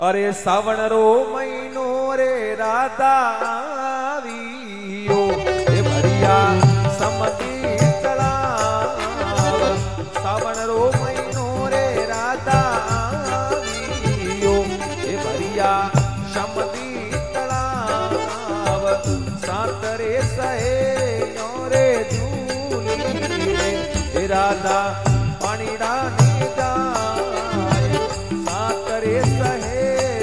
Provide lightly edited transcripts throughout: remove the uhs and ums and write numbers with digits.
अरे सावण रो महीनो रे राधा आवियो हे भरिया समधी तलाव। सावण रो महीनो रे राधा आवियो हे भरिया समधी तलाव। सातरे सहे रे झूली रे राधा पानीड़ा ने जाए। सातरे सहे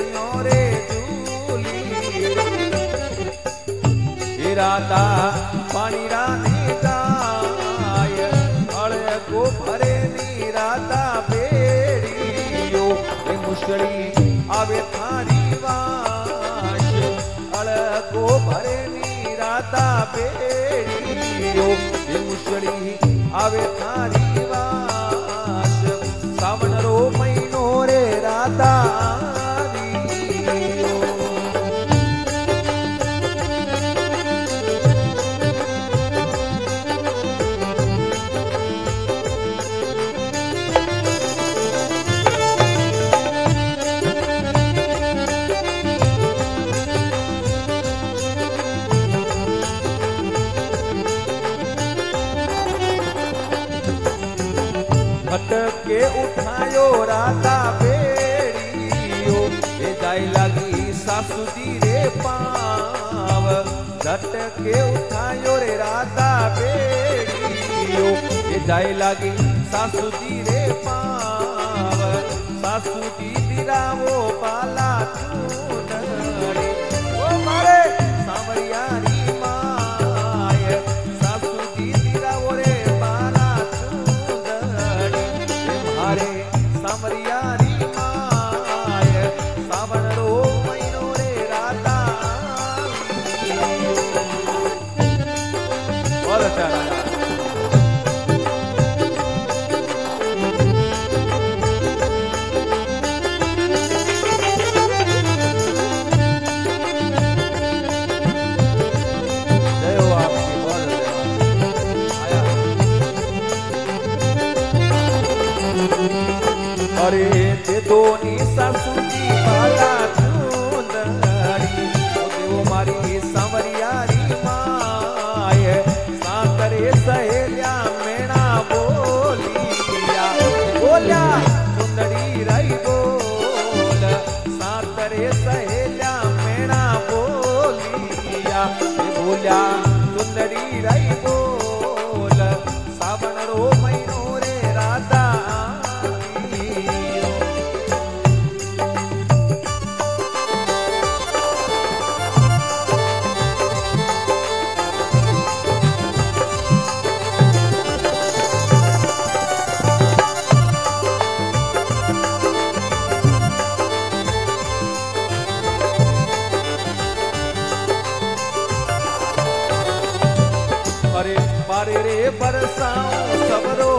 राधा पानी रानी जाय। अड़को भरे नी राधा बेड़ियो मुश्किली आवे थारी वाश। अड़को भरे नी राधा बेड़ियो मुश्किली आवे थारी वाश। सावन रो महीनो रे राधा के उठायो राधा बेड़ियो ए जाय लगी सासू जी रे पाव। झट के उठायो रे राधा बेड़ियो ए जाय लगी सासू जी रे पाव। सासू जी दिरावो बाला चूनड़ी ओ मारे सांवरिया री माय। सासू जी दिरावो रे बाला चूनड़ी मारे सांवरिया री माय। सावन रो महीनो रे राधा बहुत अच्छा लगा। अरे ते दोनी सासू जी बाला चूनड़ी वो मारी सांवरिया री माय। सातरे सहेलिया मेणा बोलिया बोलिया चुंदड़ी रही बोल। सातरे सहेलिया मेणा बोलिया बोलिया चुंदड़ी रही बोल। सावन रो महीनो रे राधा बारे रे बरसाऊं सबरो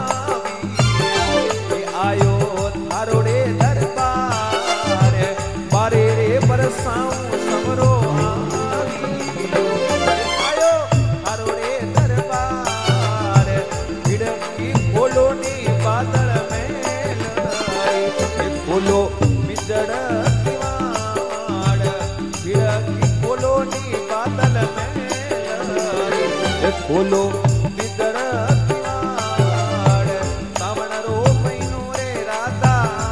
आवी आयो थारो रे दरबार। बारे रे बरसाऊं सबरो आवी आयो थारो रे दरबार। खिड़की खोलो नी बादल में खोलो मिजड़ किवाड़। खिड़की खोलो नी बादल में खोलो बिदर किवाड़। सावन रो महीनो रे राधा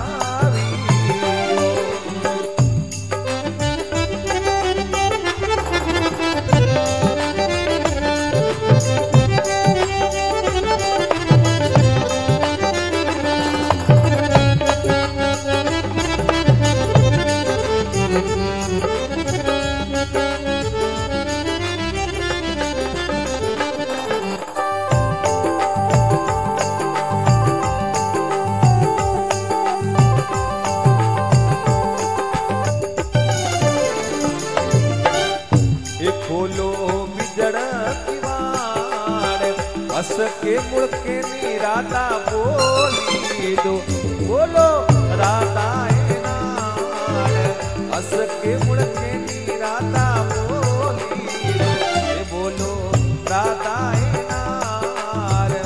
खोलो बिजड़ किवाड़। हस के मुड़के नी राधा बोली दो बोलो राधा नार। हस के मुड़के नी राधा बोली दो बोलो राधा नार।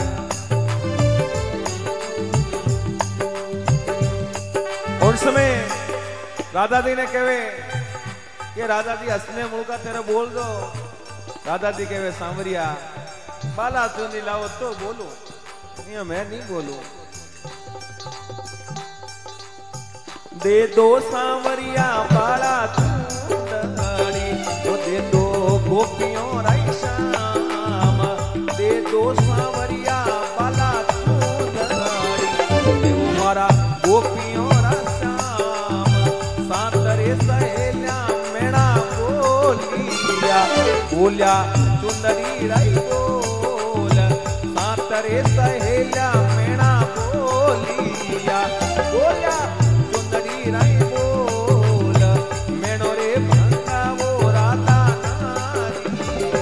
और समय राधा जी ने कहे कि राधा जी हंसने मुड़का तेरे बोल दो। राधा जी कहे सांवरिया बाला चुनी लाओ तो बोलो, नहीं मैं नहीं बोलूं। दे दो सांवरिया बाला चुंदड़ी, तो दे दो गोपियों राई श्याम। दे दो सांवरिया बाला चुंदड़ी, दे हमारा गोपियों रा श्याम। सातरे सहेल्या मेणा बोलिया, बोलिया चुंदड़ी राई बोल। सातरे सहेल्या मेणा बोलिया, बोलिया चुंदड़ी राई बोल। मेणो रे भंगा वो राधा नारी।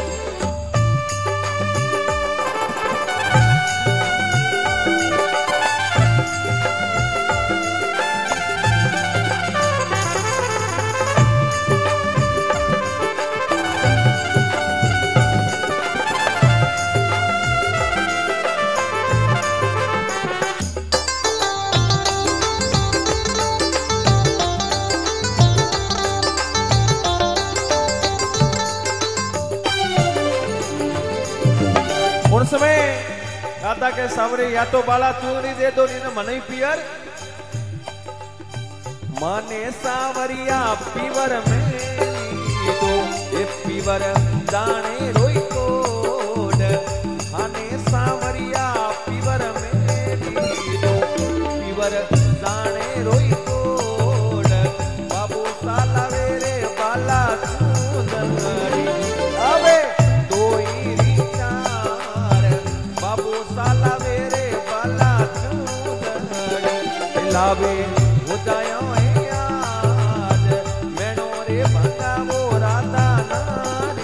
उन समय राधा के सावरे या तो बाला चूरी दे दो, नहीं मन ही पियर। माने सावरिया पीवर में तो ये पीवर दाने रोई कोड। माने सावरिया पीवर में तो पीवर दाने रोई कोड। बाबू साला वेरे बाला चूंदड़ी, अबे दोई साला वेरे बाला चूंदड़ी। लावे हो जायो याद, मेणो रे भंगा वो राधा नारी।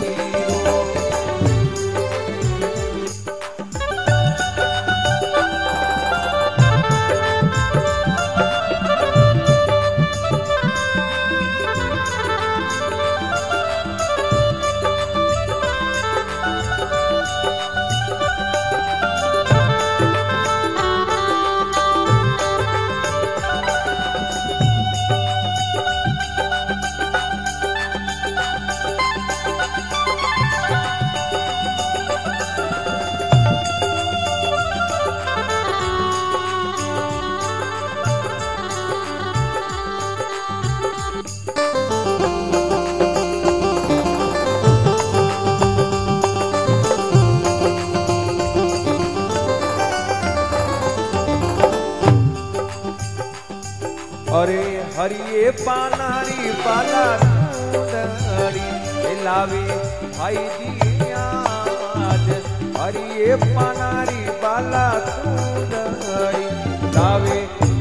अरे हरिये पानारी बाला चूंदड़ी, लावे भाई दिया आज। हरिये पानारी बाला चूंदड़ी, लावे